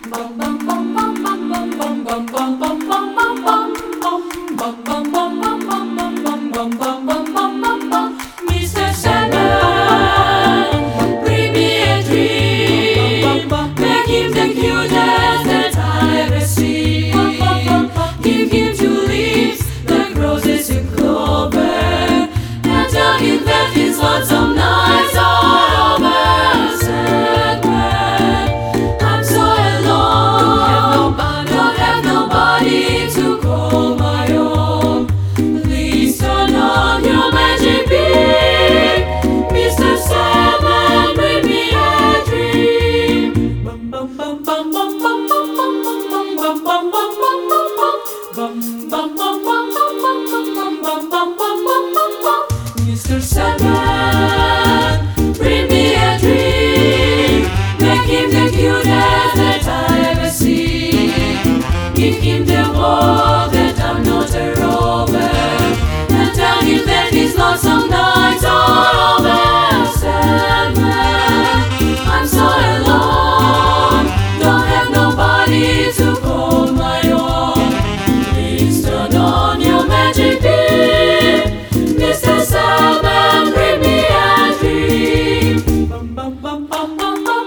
Mr. Sandman, bring me a dream. Make him the cutest that I ever see. Give him tulips like roses and clover, and tell him that his lonesome nights are over. Sandman, I'm so alone. Don't have nobody to call my own. Please turn on your magic beam, Mr. Sandman, bring me a dream. Bum bum bum bum bum bum bum bum bum bum bum bum bum bum bum bum. Mr. Sandman, bring me a dream. Make him the cutest that I ever see. Give him the hope that I'm not a rover, and tell him that his lonesome nights are over. Sandman, I'm so alone. Don't have nobody to call my own. Please turn on your magic beam, Mr. Sandman, bring me a dream. Bum bum bum bum bum bum.